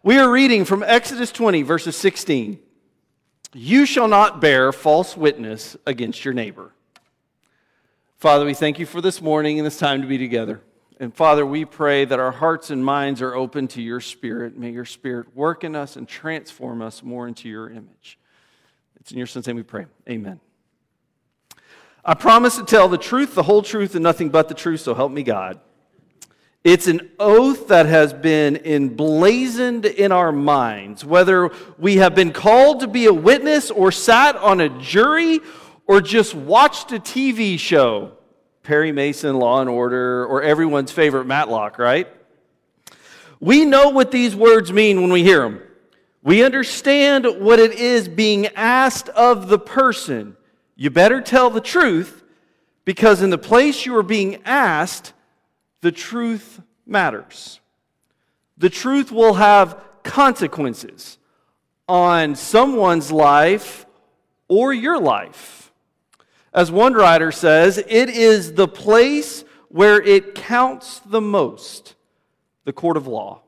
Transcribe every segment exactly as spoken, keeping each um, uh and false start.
We are reading from Exodus twenty, verses sixteen. You shall not bear false witness against your neighbor. Father, we thank you for this morning and this time to be together. And Father, we pray that our hearts and minds are open to your Spirit. May your Spirit work in us and transform us more into your image. It's in your Son's name we pray. Amen. I promise to tell the truth, the whole truth, and nothing but the truth, so help me God. It's an oath that has been emblazoned in our minds, whether we have been called to be a witness or sat on a jury or just watched a T V show, Perry Mason, Law and Order, or everyone's favorite Matlock, right? We know what these words mean when we hear them. We understand what it is being asked of the person. You better tell the truth, because in the place you are being asked, the truth matters. The truth will have consequences on someone's life or your life. As one writer says, it is the place where it counts the most, the court of law.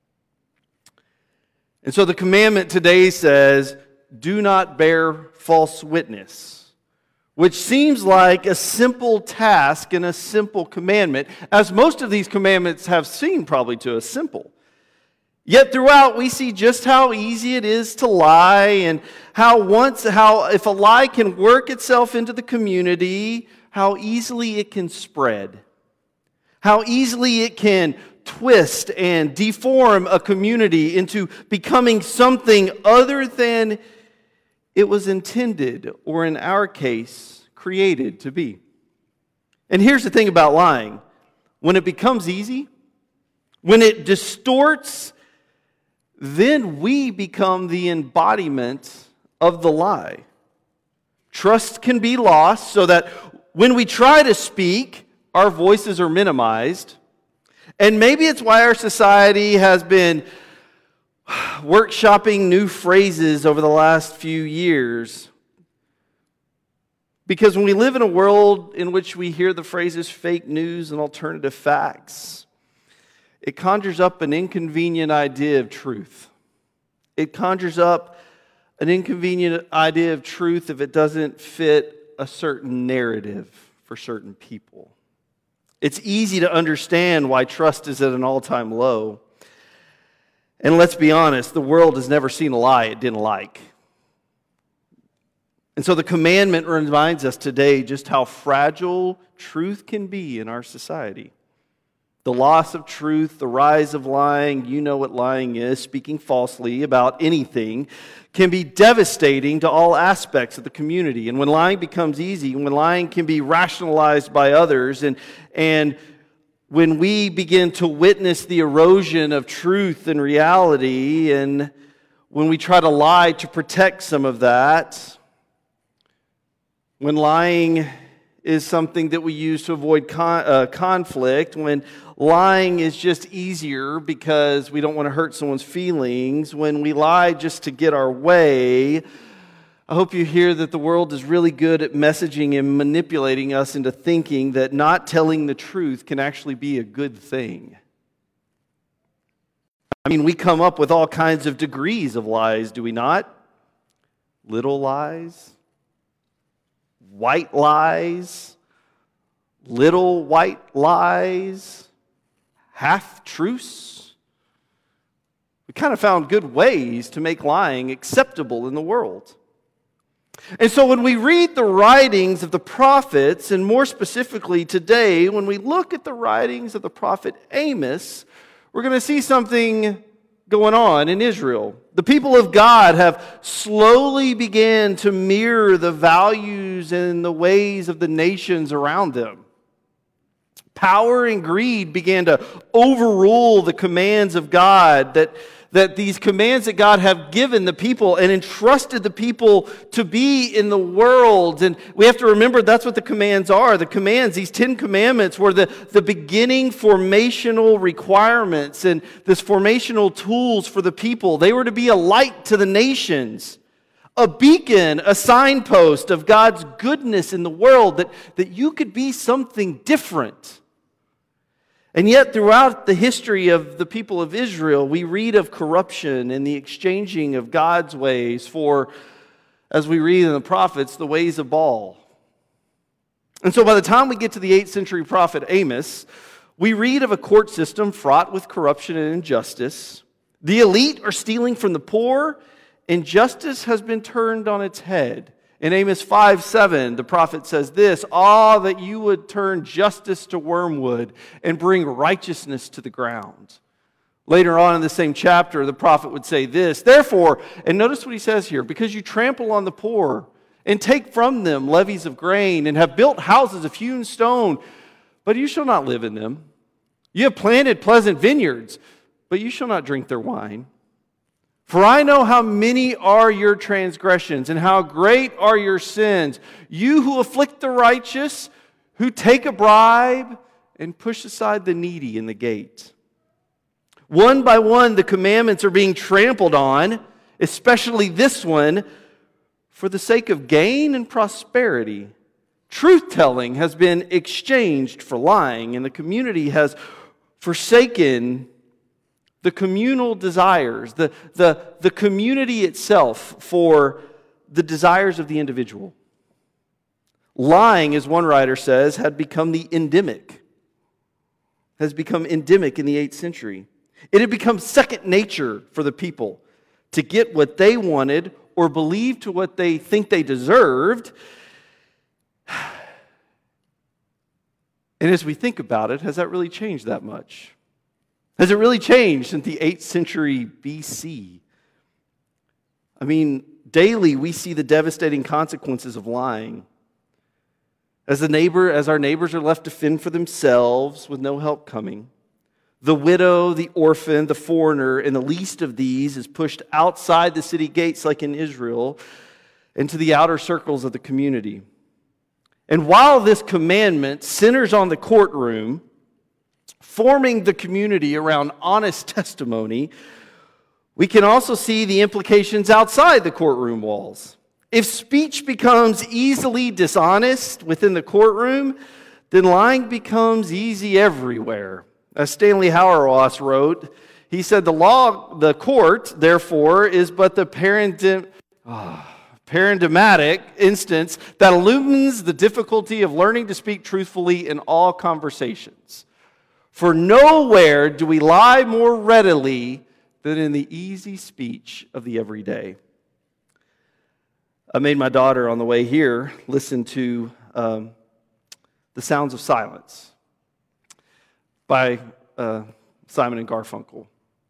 And so the commandment today says, do not bear false witness, which seems like a simple task and a simple commandment, as most of these commandments have seemed probably to us simple. Yet throughout we see just how easy it is to lie, and how once, how if a lie can work itself into the community, how easily it can spread. How easily it can twist and deform a community into becoming something other than it was intended, or in our case, created to be. And here's the thing about lying. When it becomes easy, when it distorts, then we become the embodiment of the lie. Trust can be lost so that when we try to speak, our voices are minimized. And maybe it's why our society has been workshopping new phrases over the last few years. Because when we live in a world in which we hear the phrases fake news and alternative facts, it conjures up an inconvenient idea of truth. It conjures up an inconvenient idea of truth if it doesn't fit a certain narrative for certain people. It's easy to understand why trust is at an all-time low. And let's be honest, the world has never seen a lie it didn't like. And so the commandment reminds us today just how fragile truth can be in our society. The loss of truth, the rise of lying, you know what lying is, speaking falsely about anything, can be devastating to all aspects of the community. And when lying becomes easy, when lying can be rationalized by others, and, and when we begin to witness the erosion of truth and reality, and when we try to lie to protect some of that, when lying is something that we use to avoid con- uh, conflict, when lying is just easier because we don't want to hurt someone's feelings, when we lie just to get our way, I hope you hear that the world is really good at messaging and manipulating us into thinking that not telling the truth can actually be a good thing. I mean, we come up with all kinds of degrees of lies, do we not? Little lies, white lies, little white lies, half-truths. We kind of found good ways to make lying acceptable in the world. And so when we read the writings of the prophets, and more specifically today, when we look at the writings of the prophet Amos, we're going to see something going on in Israel. The people of God have slowly began to mirror the values and the ways of the nations around them. Power and greed began to overrule the commands of God, that, that these commands that God have given the people and entrusted the people to be in the world. And we have to remember that's what the commands are. The commands, these Ten Commandments, were the, the beginning formational requirements and this formational tools for the people. They were to be a light to the nations, a beacon, a signpost of God's goodness in the world, that, that you could be something different. And yet, throughout the history of the people of Israel, we read of corruption and the exchanging of God's ways for, as we read in the prophets, the ways of Baal. And so by the time we get to the eighth century prophet Amos, we read of a court system fraught with corruption and injustice. The elite are stealing from the poor, and justice has been turned on its head. In Amos five seven, the prophet says this, "Ah, that you would turn justice to wormwood and bring righteousness to the ground." Later on in the same chapter, the prophet would say this, "Therefore," and notice what he says here, "because you trample on the poor and take from them levies of grain and have built houses of hewn stone, but you shall not live in them. You have planted pleasant vineyards, but you shall not drink their wine. For I know how many are your transgressions and how great are your sins. You who afflict the righteous, who take a bribe and push aside the needy in the gate." One by one, the commandments are being trampled on, especially this one, for the sake of gain and prosperity. Truth-telling has been exchanged for lying, and the community has forsaken the communal desires, the, the, the community itself for the desires of the individual. Lying, as one writer says, had become the endemic, has become endemic in the eighth century. It had become second nature for the people to get what they wanted or believe to what they think they deserved. And as we think about it, has that really changed that much? Has it really changed since the eighth century B C? I mean, daily we see the devastating consequences of lying. As the neighbor, as our neighbors are left to fend for themselves with no help coming, the widow, the orphan, the foreigner, and the least of these is pushed outside the city gates like in Israel into the outer circles of the community. And while this commandment centers on the courtroom, forming the community around honest testimony, we can also see the implications outside the courtroom walls. If speech becomes easily dishonest within the courtroom, then lying becomes easy everywhere. As Stanley Hauerwas wrote, he said, "The law, the court, therefore, is but the paradigm, oh, paradigmatic instance that illumines the difficulty of learning to speak truthfully in all conversations. For nowhere do we lie more readily than in the easy speech of the everyday." I made my daughter on the way here listen to um, The Sounds of Silence by uh, Simon and Garfunkel.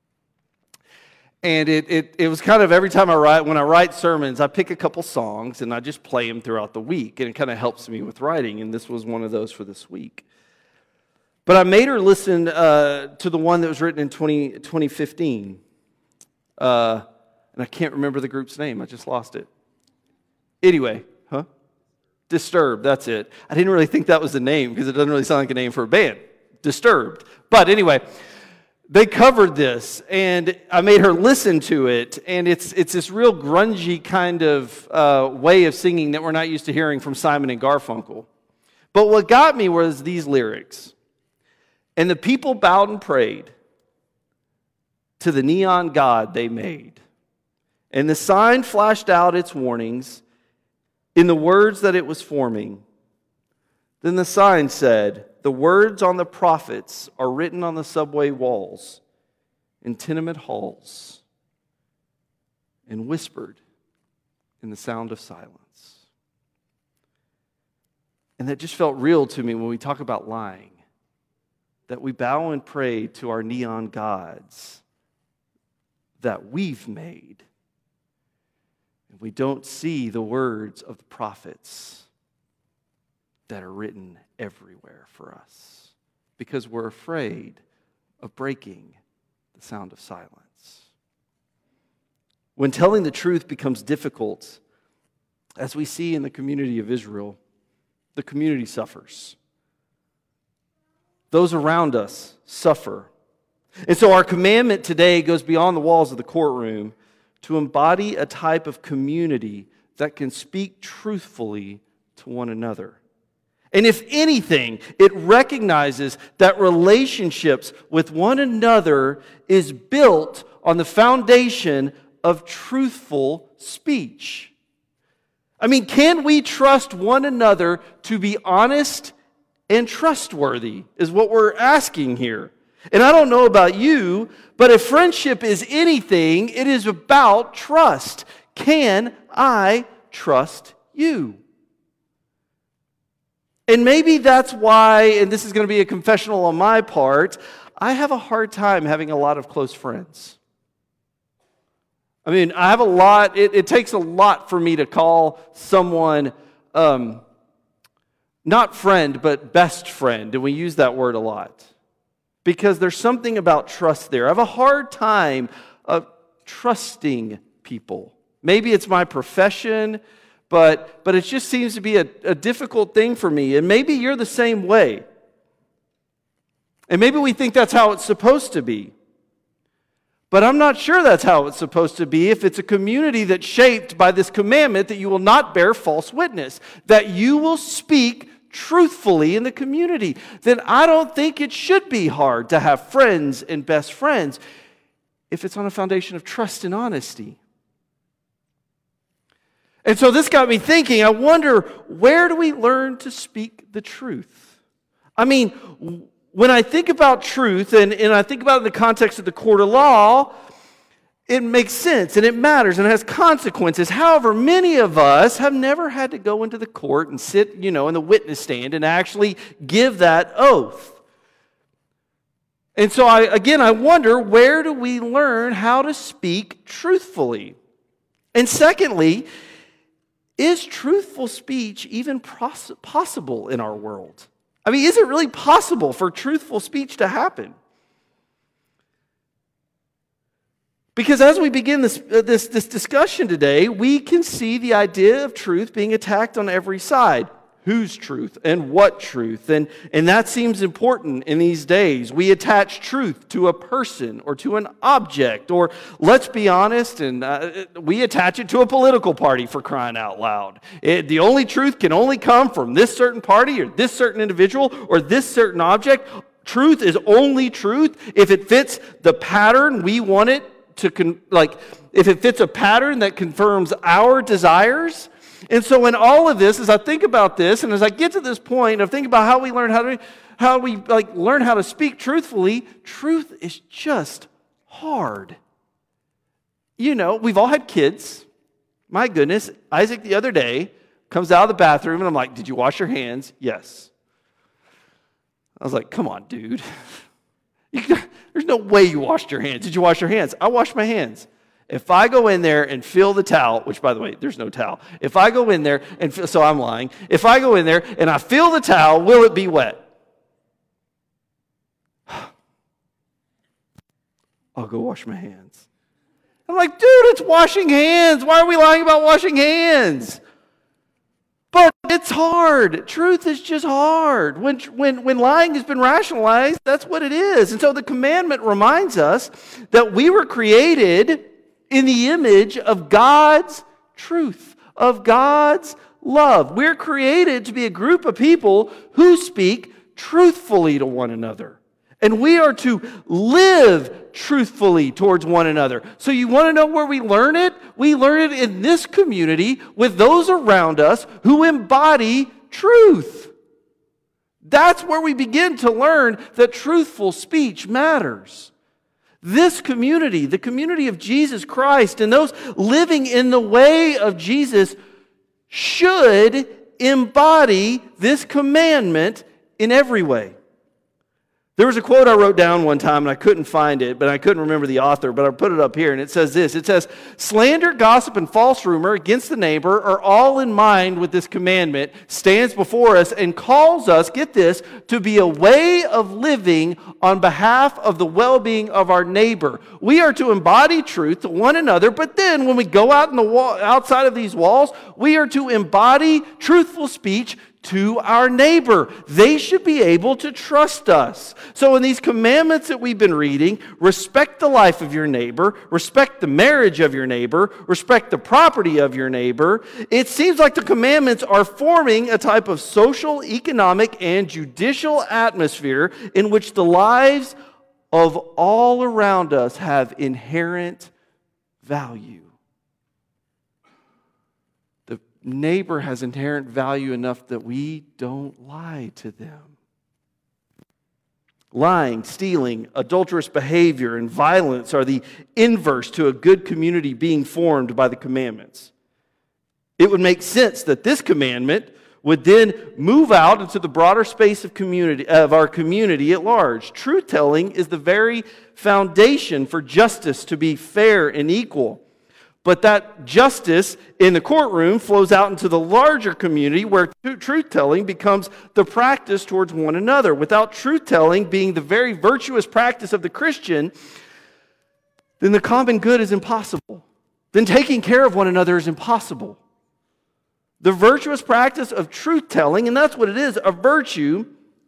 And it, it, it was kind of every time I write, when I write sermons, I pick a couple songs and I just play them throughout the week. And it kind of helps me with writing. And this was one of those for this week. But I made her listen uh, to the one that was written in twenty fifteen. Uh, and I can't remember the group's name. I just lost it. Anyway, huh? Disturbed, that's it. I didn't really think that was the name because it doesn't really sound like a name for a band. Disturbed. But anyway, they covered this, and I made her listen to it, and it's it's this real grungy kind of uh, way of singing that we're not used to hearing from Simon and Garfunkel. But what got me was these lyrics. "And the people bowed and prayed to the neon god they made. And the sign flashed out its warnings in the words that it was forming. Then the sign said, 'The words on the prophets are written on the subway walls, in tenement halls, and whispered in the sound of silence.'" And that just felt real to me when we talk about lying. That we bow and pray to our neon gods that we've made. And we don't see the words of the prophets that are written everywhere for us because we're afraid of breaking the sound of silence. When telling the truth becomes difficult, as we see in the community of Israel, the community suffers. Those around us suffer. And so our commandment today goes beyond the walls of the courtroom to embody a type of community that can speak truthfully to one another. And if anything, it recognizes that relationships with one another is built on the foundation of truthful speech. I mean, can we trust one another to be honest and trustworthy is what we're asking here. And I don't know about you, but if friendship is anything, it is about trust. Can I trust you? And maybe that's why, and this is going to be a confessional on my part, I have a hard time having a lot of close friends. I mean, I have a lot, it, it takes a lot for me to call someone, um, not friend, but best friend, and we use that word a lot. Because there's something about trust there. I have a hard time of trusting people. Maybe it's my profession, but, but it just seems to be a, a difficult thing for me. And maybe you're the same way. And maybe we think that's how it's supposed to be. But I'm not sure that's how it's supposed to be if it's a community that's shaped by this commandment that you will not bear false witness, that you will speak truthfully in the community. Then I don't think it should be hard to have friends and best friends if it's on a foundation of trust and honesty. And so this got me thinking, I wonder, where do we learn to speak the truth? I mean, when I think about truth, and, and I think about it in the context of the court of law, it makes sense, and it matters, and it has consequences. However, many of us have never had to go into the court and sit, you know, in the witness stand and actually give that oath. And so, I, again, I wonder, where do we learn how to speak truthfully? And secondly, is truthful speech even poss- possible in our world? I mean, is it really possible for truthful speech to happen? Because as we begin this, uh, this, this discussion today, we can see the idea of truth being attacked on every side. Whose truth and what truth? And, and that seems important in these days. We attach truth to a person or to an object, or let's be honest, and uh, we attach it to a political party, for crying out loud. It, the only truth can only come from this certain party or this certain individual or this certain object. Truth is only truth if it fits the pattern we want it to, con- like, if it fits a pattern that confirms our desires. And so in all of this, as I think about this, and as I get to this point of thinking about how we learn how to, how we like learn how to speak truthfully, truth is just hard. You know, we've all had kids. My goodness, Isaac the other day comes out of the bathroom, and I'm like, "Did you wash your hands?" "Yes." I was like, "Come on, dude. There's no way you washed your hands. Did you wash your hands?" "I washed my hands." If I go in there and feel the towel, which, by the way, there's no towel. If I go in there and feel, so I'm lying. If I go in there and I feel the towel, will it be wet? I'll go wash my hands. I'm like, dude, it's washing hands. Why are we lying about washing hands? But it's hard. Truth is just hard. When, when, when lying has been rationalized, that's what it is. And so the commandment reminds us that we were created in the image of God's truth, of God's love. We're created to be a group of people who speak truthfully to one another. And we are to live truthfully towards one another. So you want to know where we learn it? We learn it in this community with those around us who embody truth. That's where we begin to learn that truthful speech matters. This community, the community of Jesus Christ, and those living in the way of Jesus should embody this commandment in every way. There was a quote I wrote down one time, and I couldn't find it, but I couldn't remember the author, but I put it up here, and it says this. It says, "Slander, gossip, and false rumor against the neighbor are all in mind with this commandment, stands before us, and calls us," get this, "to be a way of living on behalf of the well-being of our neighbor." We are to embody truth to one another, but then when we go out in the wall, outside of these walls, we are to embody truthful speech to our neighbor. They should be able to trust us. So in these commandments that we've been reading, respect the life of your neighbor, respect the marriage of your neighbor, respect the property of your neighbor. It seems like the commandments are forming a type of social, economic, and judicial atmosphere in which the lives of all around us have inherent value. The neighbor has inherent value enough that we don't lie to them. Lying, stealing, adulterous behavior, and violence are the inverse to a good community being formed by the commandments. It would make sense that this commandment would then move out into the broader space of community of our community at large. Truth-telling is the very foundation for justice to be fair and equal. But that justice in the courtroom flows out into the larger community where truth-telling becomes the practice towards one another. Without truth-telling being the very virtuous practice of the Christian, then the common good is impossible. Then taking care of one another is impossible. The virtuous practice of truth-telling, and that's what it is, a virtue,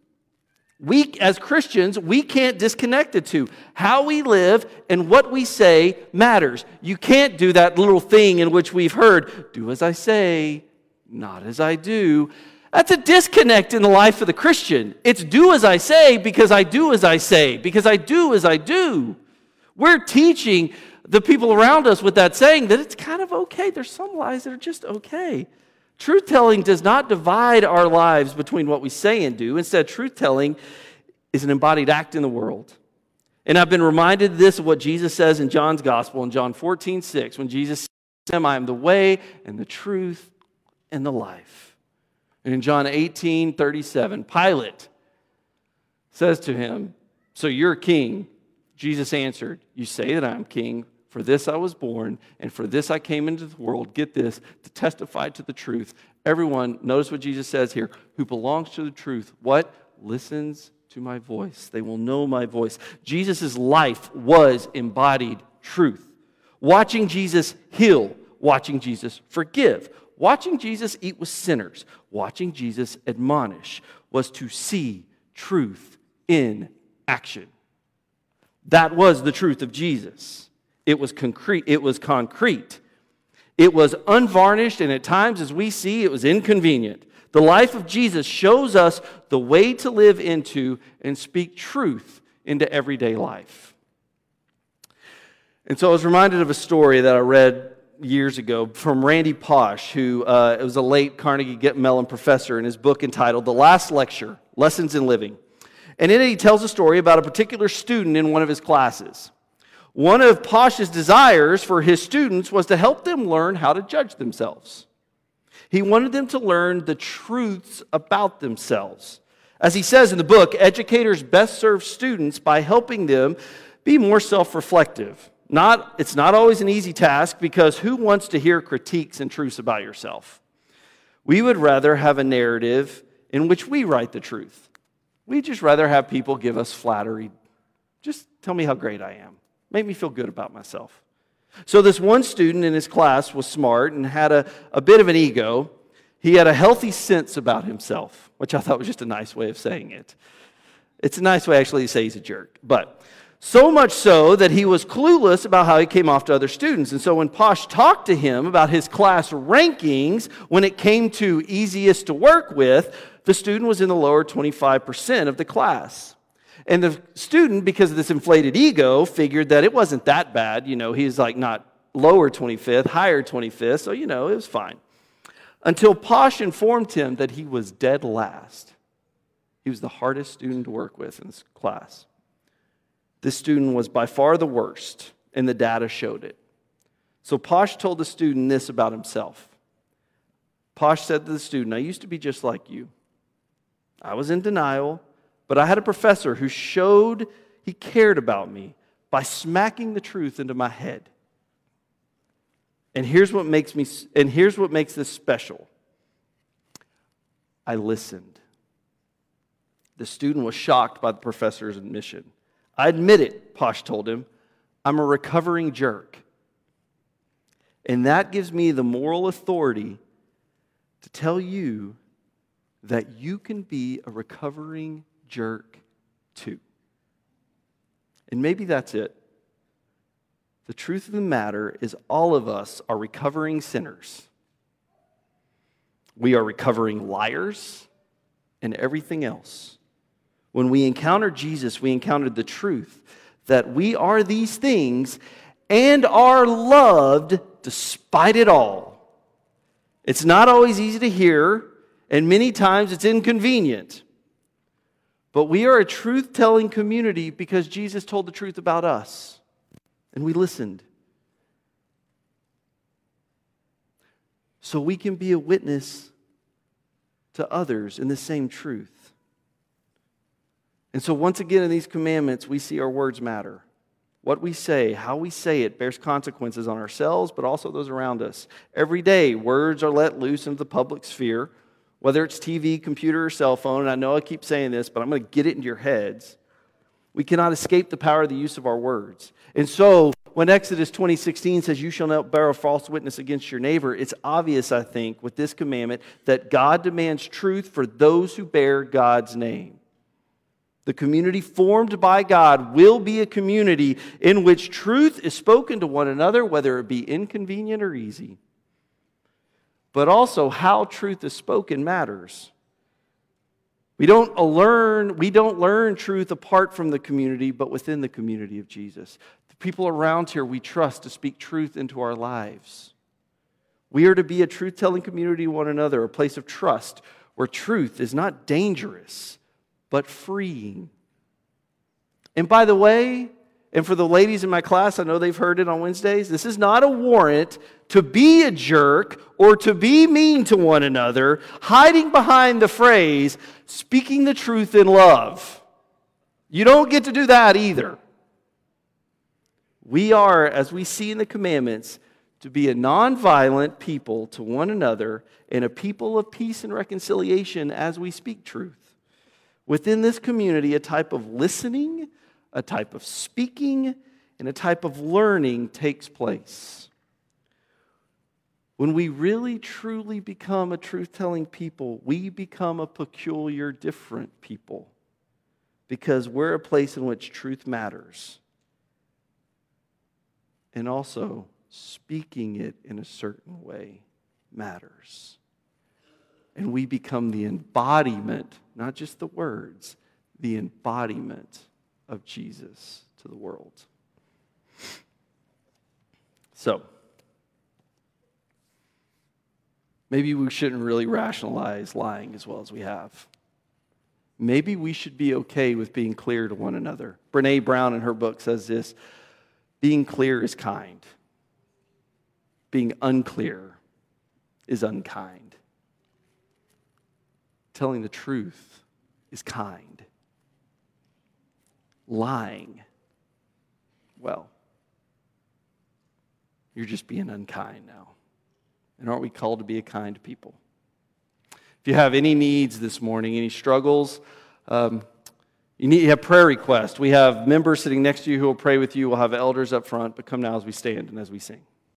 we as Christians, we can't disconnect the two. How we live and what we say matters. You can't do that little thing in which we've heard, do as I say, not as I do. That's a disconnect in the life of the Christian. It's do as I say because I do as I say, because I do as I do. We're teaching the people around us with that saying that it's kind of okay. There's some lies that are just okay. Truth-telling does not divide our lives between what we say and do. Instead, truth-telling is an embodied act in the world. And I've been reminded of this of what Jesus says in John's Gospel in John fourteen six, when Jesus says to him, I am the way and the truth and the life. And in John eighteen thirty-seven, Pilate says to him, so you're king? Jesus answered, you say that I am king. For this I was born, and for this I came into the world, get this, to testify to the truth. Everyone, notice what Jesus says here, who belongs to the truth, what? Listens to my voice. They will know my voice. Jesus' life was embodied truth. Watching Jesus heal, watching Jesus forgive, watching Jesus eat with sinners, watching Jesus admonish, was to see truth in action. That was the truth of Jesus. It was concrete. It was concrete. It was unvarnished, and at times, as we see, it was inconvenient. The life of Jesus shows us the way to live into and speak truth into everyday life. And so I was reminded of a story that I read years ago from Randy Pausch, who uh, was a late Carnegie Mellon professor, in his book entitled The Last Lecture, Lessons in Living. And in it, he tells a story about a particular student in one of his classes. One of Pausch's desires for his students was to help them learn how to judge themselves. He wanted them to learn the truths about themselves. As he says in the book, educators best serve students by helping them be more self-reflective. Not, it's not always an easy task because who wants to hear critiques and truths about yourself? We would rather have a narrative in which we write the truth. We'd just rather have people give us flattery. Just tell me how great I am. Make me feel good about myself. So this one student in his class was smart and had a, a bit of an ego. He had a healthy sense about himself, which I thought was just a nice way of saying it. It's a nice way actually to say he's a jerk. But so much so that he was clueless about how he came off to other students. And so when Pausch talked to him about his class rankings, when it came to easiest to work with, the student was in the lower twenty-five percent of the class. And the student, because of this inflated ego, figured that it wasn't that bad. You know, he's like not lower twenty-fifth, higher twenty-fifth, so, you know, it was fine. Until Pausch informed him that he was dead last. He was the hardest student to work with in this class. This student was by far the worst, and the data showed it. So Pausch told the student this about himself. Pausch said to the student, I used to be just like you. I was in denial, but I had a professor who showed he cared about me by smacking the truth into my head. And here's what makes me and here's what makes this special. I listened. The student was shocked by the professor's admission. I admit it, Pausch told him. I'm a recovering jerk. And that gives me the moral authority to tell you that you can be a recovering jerk too. And maybe that's it. The truth of the matter is all of us are recovering sinners. We are recovering liars and everything else. When we encounter Jesus, we encountered the truth that we are these things and are loved despite it all. It's not always easy to hear, and many times it's inconvenient. But we are a truth-telling community because Jesus told the truth about us, and we listened. So we can be a witness to others in the same truth. And so once again in these commandments, we see our words matter. What we say, how we say it, bears consequences on ourselves, but also those around us. Every day, words are let loose into the public sphere, whether it's T V, computer, or cell phone. And I know I keep saying this, but I'm going to get it into your heads. We cannot escape the power of the use of our words. And so, when Exodus twenty sixteen says, you shall not bear a false witness against your neighbor, it's obvious, I think, with this commandment, that God demands truth for those who bear God's name. The community formed by God will be a community in which truth is spoken to one another, whether it be inconvenient or easy. But also, how truth is spoken matters. We don't learn, we don't learn truth apart from the community, but within the community of Jesus. The people around here we trust to speak truth into our lives. We are to be a truth-telling community to one another, a place of trust where truth is not dangerous, but freeing. And by the way, and for the ladies in my class, I know they've heard it on Wednesdays, this is not a warrant to be a jerk or to be mean to one another, hiding behind the phrase, speaking the truth in love. You don't get to do that either. We are, as we see in the commandments, to be a nonviolent people to one another and a people of peace and reconciliation as we speak truth. Within this community, a type of listening, a type of speaking, and a type of learning takes place. When we really, truly become a truth-telling people, we become a peculiar, different people because we're a place in which truth matters. And also, speaking it in a certain way matters. And we become the embodiment, not just the words, the embodiment of Jesus to the world. So, maybe we shouldn't really rationalize lying as well as we have. Maybe we should be okay with being clear to one another. Brené Brown in her book says this, being clear is kind. Being unclear is unkind. Telling the truth is kind. Lying, well, you're just being unkind now. And aren't we called to be a kind people? If you have any needs this morning, any struggles, um, you need you have prayer requests. We have members sitting next to you who will pray with you. We'll have elders up front, but come now as we stand and as we sing.